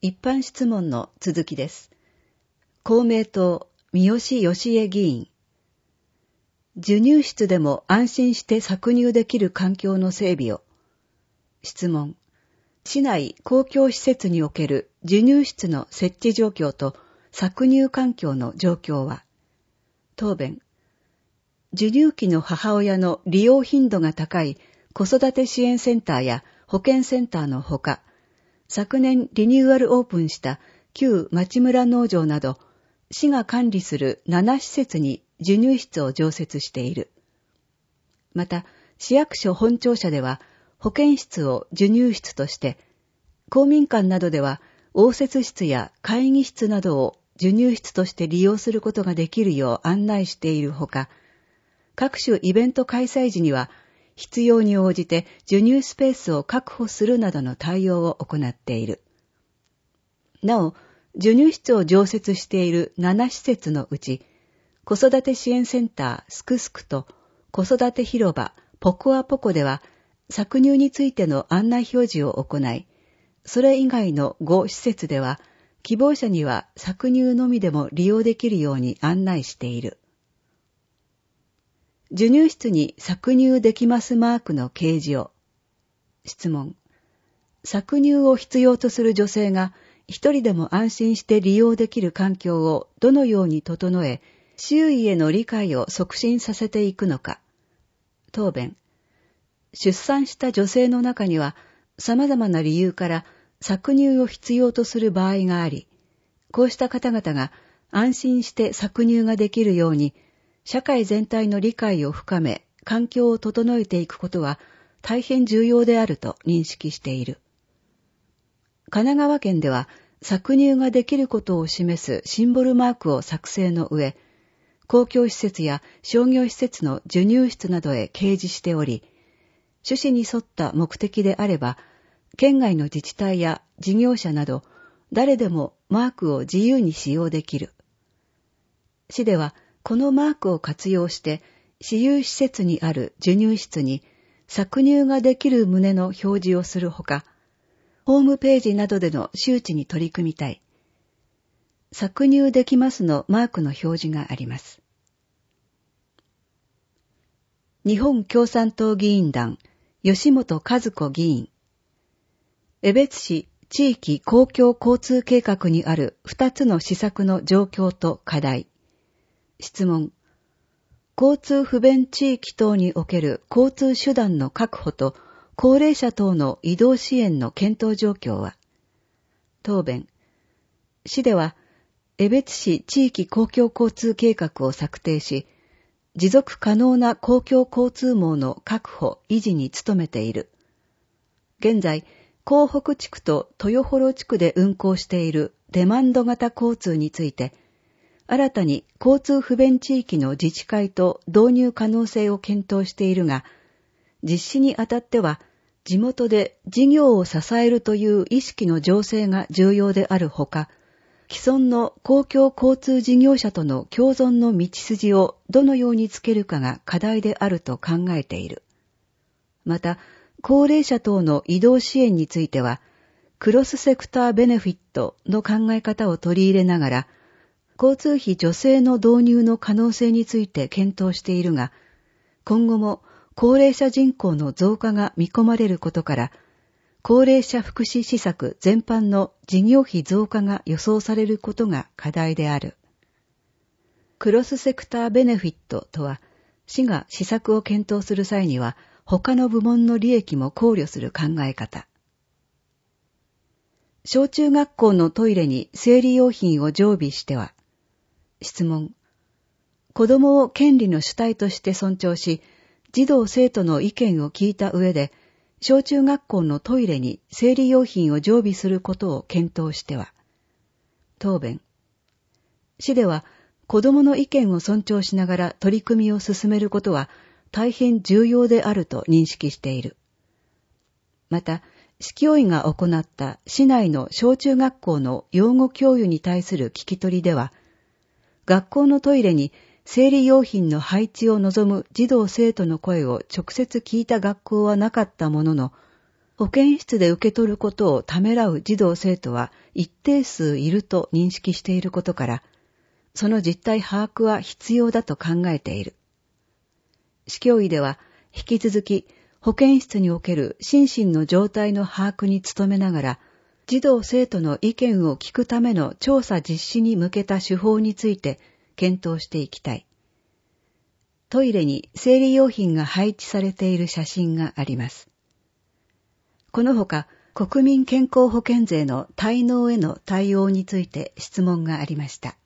一般質問の続きです。公明党三好義恵議員。授乳室でも安心して搾乳できる環境の整備を。質問。市内公共施設における授乳室の設置状況と搾乳環境の状況は。答弁。授乳期の母親の利用頻度が高い子育て支援センターや保健センターのほか、昨年リニューアルオープンした旧町村農場など、市が管理する7施設に授乳室を常設している。また、市役所本庁舎では保健室を授乳室として、公民館などでは応接室や会議室などを授乳室として利用することができるよう案内しているほか、各種イベント開催時には、必要に応じて授乳スペースを確保するなどの対応を行っている。なお、授乳室を常設している7施設のうち、子育て支援センターすくすくと子育て広場ポコアポコでは、搾乳についての案内表示を行い、それ以外の5施設では、希望者には搾乳のみでも利用できるように案内している。授乳室に搾乳できますマークの掲示を。質問。搾乳を必要とする女性が一人でも安心して利用できる環境をどのように整え、周囲への理解を促進させていくのか。答弁。出産した女性の中には様々な理由から搾乳を必要とする場合があり、こうした方々が安心して搾乳ができるように、社会全体の理解を深め、環境を整えていくことは大変重要であると認識している。神奈川県では、搾乳ができることを示すシンボルマークを作成の上、公共施設や商業施設の授乳室などへ掲示しており、趣旨に沿った目的であれば、県外の自治体や事業者など、誰でもマークを自由に使用できる。市では、このマークを活用して、私有施設にある授乳室に搾乳ができる旨の表示をするほか、ホームページなどでの周知に取り組みたい。搾乳できますのマークの表示があります。日本共産党議員団、吉本和子議員。江別市地域公共交通計画にある2つの施策の状況と課題。質問。交通不便地域等における交通手段の確保と高齢者等の移動支援の検討状況は。答弁。市では、江別市地域公共交通計画を策定し、持続可能な公共交通網の確保・維持に努めている。現在、江北地区と豊幌地区で運行しているデマンド型交通について、新たに交通不便地域の自治会と導入可能性を検討しているが、実施にあたっては、地元で事業を支えるという意識の醸成が重要であるほか、既存の公共交通事業者との共存の道筋をどのようにつけるかが課題であると考えている。また、高齢者等の移動支援については、クロスセクターベネフィットの考え方を取り入れながら、交通費助成の導入の可能性について検討しているが、今後も高齢者人口の増加が見込まれることから、高齢者福祉施策全般の事業費増加が予想されることが課題である。クロスセクターベネフィットとは、市が施策を検討する際には、他の部門の利益も考慮する考え方。小中学校のトイレに生理用品を常備しては。質問。子供を権利の主体として尊重し、児童生徒の意見を聞いた上で、小中学校のトイレに生理用品を常備することを検討しては。答弁。市では、子供の意見を尊重しながら取り組みを進めることは大変重要であると認識している。また、市教委が行った市内の小中学校の養護教諭に対する聞き取りでは、学校のトイレに生理用品の配置を望む児童生徒の声を直接聞いた学校はなかったものの、 保健室で受け取ることをためらう児童生徒は一定数いると認識していることから、その実態把握は必要だと考えている。市教委では引き続き保健室における心身の状態の把握に努めながら、児童生徒の意見を聞くための調査実施に向けた手法について検討していきたい。トイレに生理用品が配置されている写真があります。このほか、国民健康保険税の滞納への対応について質問がありました。